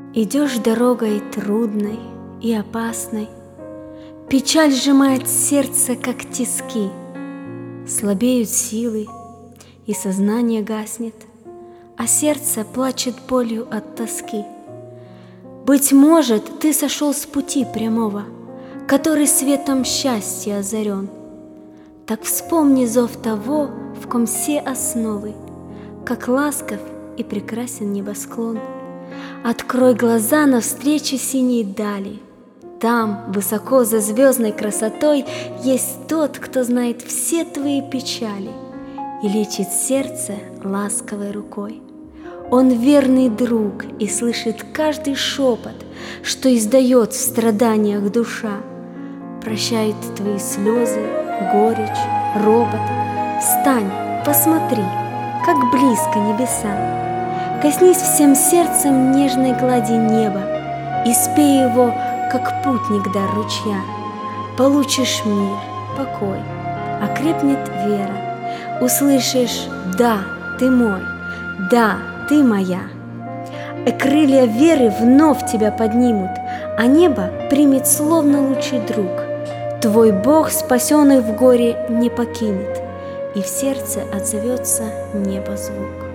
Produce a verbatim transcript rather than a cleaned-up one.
Идешь дорогой трудной и опасной, печаль сжимает сердце, как тиски, слабеют силы, и сознание гаснет, а сердце плачет болью от тоски. Быть может, ты сошел с пути прямого, который светом счастья озарен. Так вспомни зов того, в ком все основы, как ласков и прекрасен небосклон. Открой глаза навстречу синей дали. Там, высоко за звездной красотой, есть тот, кто знает все твои печали и лечит сердце ласковой рукой. Он верный друг и слышит каждый шепот, что издает в страданиях душа. Прощает твои слезы, горечь, робот. Встань, посмотри, как близко небеса. Коснись всем сердцем нежной глади неба и спей его, как путник дар ручья. Получишь мир, покой, окрепнет вера. Услышишь: да, ты мой, да, ты моя. И крылья веры вновь тебя поднимут, а небо примет словно лучший друг. Твой Бог спасенных в горе не покинет, и в сердце отзовется небо звук.